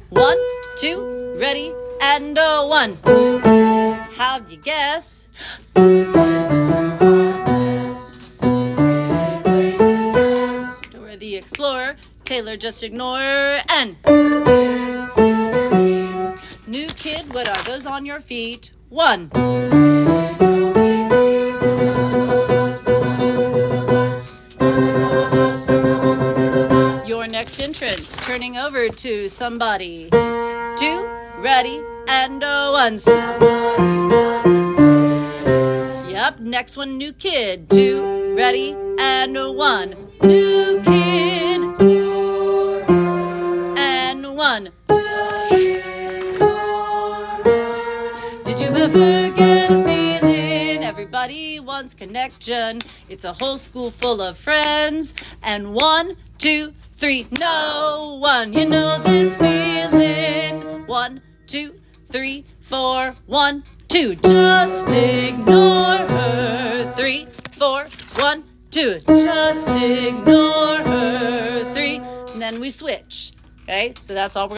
1, 2, ready, and 1. How'd you guess? Dora the Explorer, Taylor just ignore, and new kid, what are those on your feet? 1. Your next entrance, turning over to somebody. 2, ready, and 1. Yep, next one, new kid. 2, ready, and 1. New kid. And 1. Did you ever get a feeling everybody wants connection? It's a whole school full of friends. And 1, 2, 3, no one. You know this feeling. 1, 2, 3, 4, 1, 2. Just ignore her. 3, 4, 1, 2. Just ignore her. 3, and then we switch. Okay, so that's all we're